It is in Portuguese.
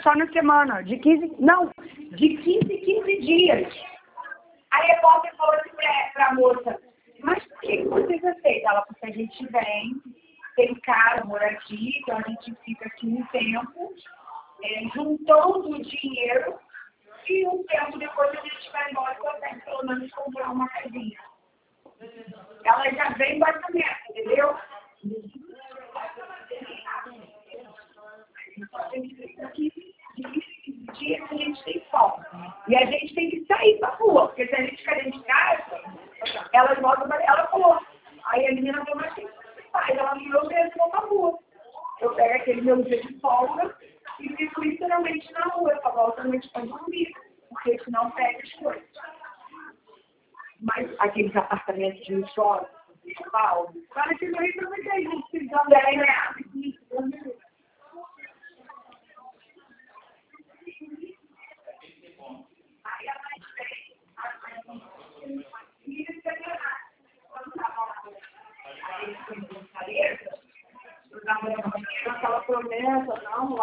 só na semana, de 15 em 15 dias. A repórter falou assim pra moça, mas por que vocês aceitam? Ela, porque a gente vem, tem casa, moradia, então a gente fica aqui um tempo, juntando o dinheiro, e um tempo depois a gente vai embora e consegue pelo menos comprar uma casinha. Ela já vem basicamente, entendeu? Dias que a gente tem fome. E a gente tem que sair pra rua, porque se a gente ficar dentro de casa, elas voltam para ela falou. Aí a menina falou, mas o que você faz? Ela me deu e vou pra rua. Eu pego aquele meu dia de folga e fico literalmente na rua. Eu só volto à noite pra dormir, porque senão pega as coisas. Mas aqueles apartamentos de shopping, de São Paulo, para que não entra muita gente precisando ganhar. Aquela promessa, não,